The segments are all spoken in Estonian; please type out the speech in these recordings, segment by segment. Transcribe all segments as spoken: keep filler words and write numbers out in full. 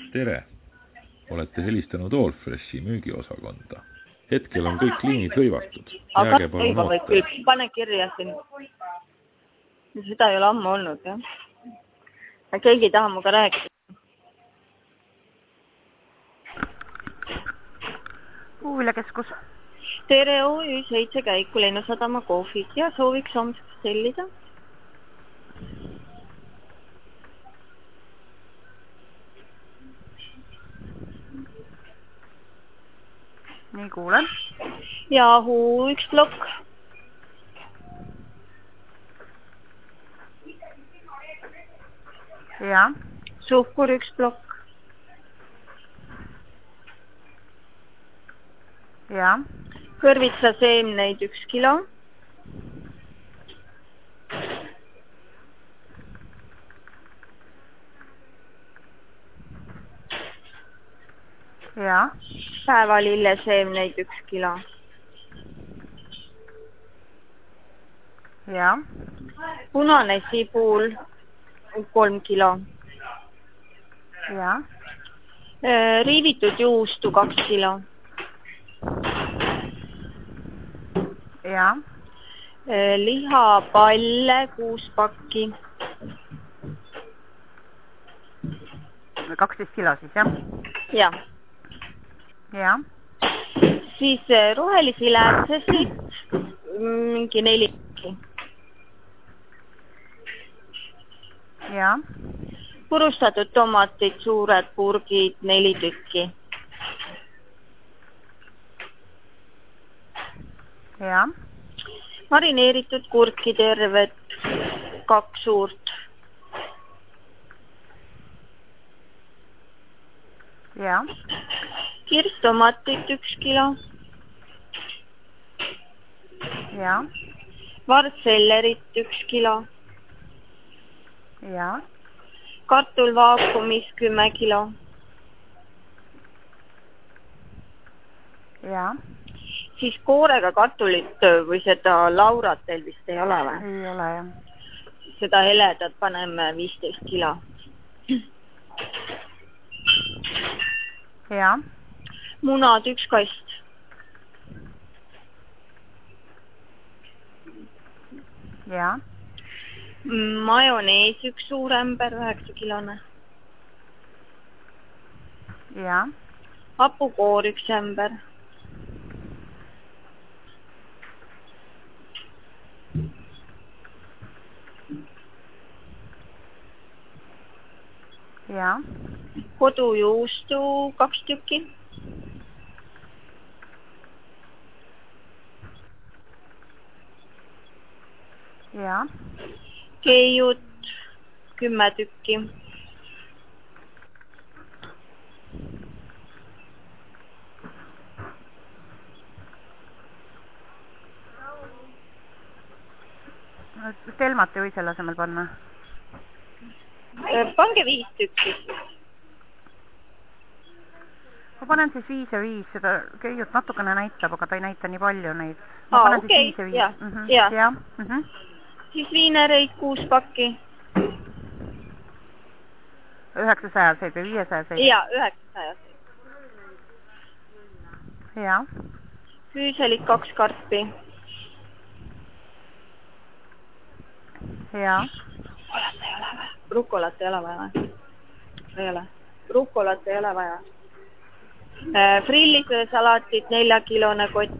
Tere! Olete helistanud Allfreshi müügiosakonda. Hetkel on kõik liinid hõivatud. Aga Jääge palun hõiva või ootama. küll, pane kirja siin. Seda ei ole ammu olnud, jah. Keegi ei taha muga rääkida. Puuviljakeskus. Tere O Ü seitse käiku Lennusadama kohvis ja sooviks homseks tellida. Nii kuulen. Yahoo üks plokk. Ja. Suhkur üks plokk. Ja. Kõrvitsa seemneid üks kilo. Ja. Päevalille seemneid üks kilo. Ja. Punane sibul kolm kilo. Ja. Riivitud juustu kaks kilo. Ja. Lihapalle kuus pakki. kaksteist kilo siis, jah? Jah. Ja. Siis rohelisi läätsesid mingi neli. Ja. Purustatud tomatid, suured purgid, neli tükki. Ja. Marineeritud kurki terved, kaks suurt. Ja. Kirstomatit üks kilo. Ja. Vartsellerit üks kilo. Ja. Kartul vaakumis kümme kilo. Ja. Siis koorega kartulit või seda laurat teil vist ei ole või? Ei ole, jah. Seda heledat paneme viisteist kilo. Ja. Munad üks kast. Ja. Majonees üks suur ämber, üheksa kilone. Ja. Hapukoor üks ämber. Ja. Kodujuustu kaks tükki. Ja. Keiut kümme tükki. Telmat ei või selle asemel panna? Pange viis tükki. Ma panen siis viis ja viis, seda keiut natukene näitab, aga ta ei näita nii palju neid. Ma Aa, panen okei, siis viis ja viis. jah, mm -hmm. jah. Ja. Mm -hmm. Siis viinereid kuus pakki. üheksasajaseid või viiesajaseid? Jaa, üheksasajaseid. Ja. Füüselit kaks karpi. Ja. Rukolat ei ole vaja. Ei ole. Rukolat ei ole vaja. Frillisöösalatit neljakilone kott.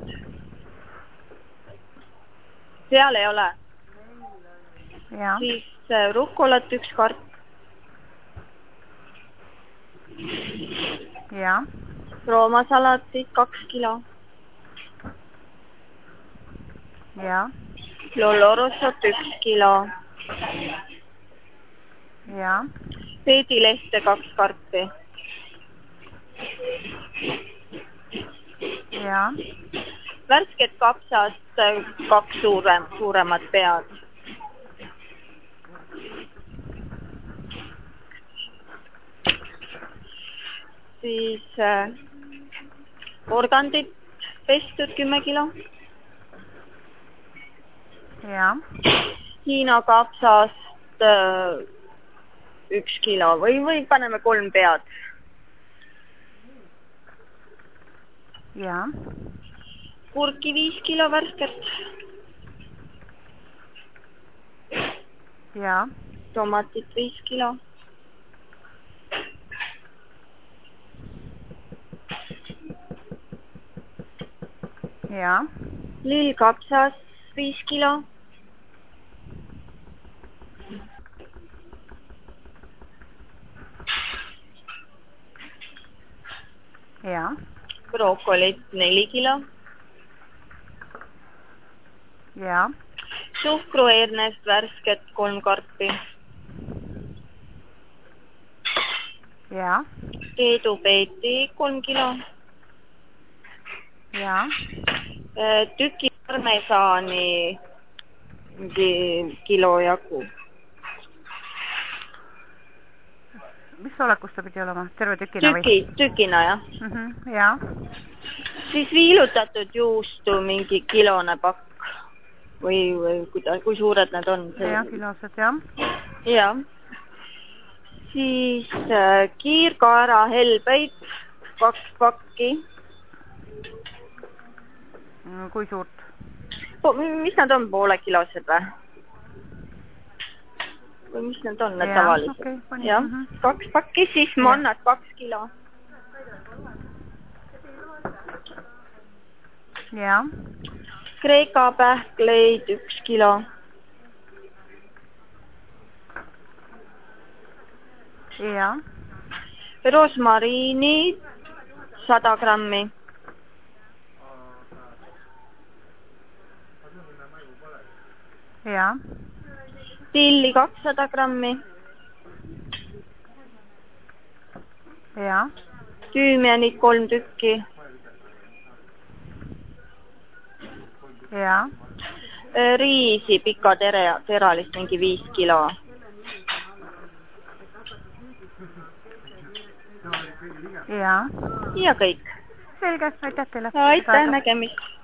Seal ei ole. Ja. Siis rukolat üks karp. Ja. Roomasalatit kaks kilo. Ja. Lollorossot üks kilo. Ja. Peedilehte kaks karpi. Ja. Värsket kapsast kaks suurem, suuremat pead. Siis äh, organdit pestud kümme kilo. Ja. Hiina kapsast äh, üks kilo või, või paneme kolm pead. jaa, kurki viis kilo värsket, jaa, tomatit viis kilo, jaa, lillkapsas viis kilo, jaa, brokolit neli kilo, jaa, suhkruheernest värsket kolm karpi, jaa, keedupeeti kolm kilo, jaa, tüki parmesaani mingi kilo jagu. mis olekus ta pidi olema? Terve tükina või? Tüki, tükina jah. Mm -hmm, jaa, Siis viilutatud juustu mingi kilone pakk või, või kuida, kui suured need on. jaa, kilosed, jah. Jah. Siis äh, kiirkaara helbeid kaks pakki. Kui suurt? Po, mis nad on, poole kilosed või? Või mis need on, need tavalised? Okay, jah, mm -hmm. kaks pakki, siis mannad kaks kilo. jaa. Kreeka pähkleid üks kilo. jaa. Rosmariini sada grammi. jaa. Tilli kakssada grammi. jaa. Tüümianit kolm tükki. jaa. Riisi pika tere, teralist mingi viis kilo. jaa. Ja kõik. Selge, aitäh teile. Aitäh, nägemist.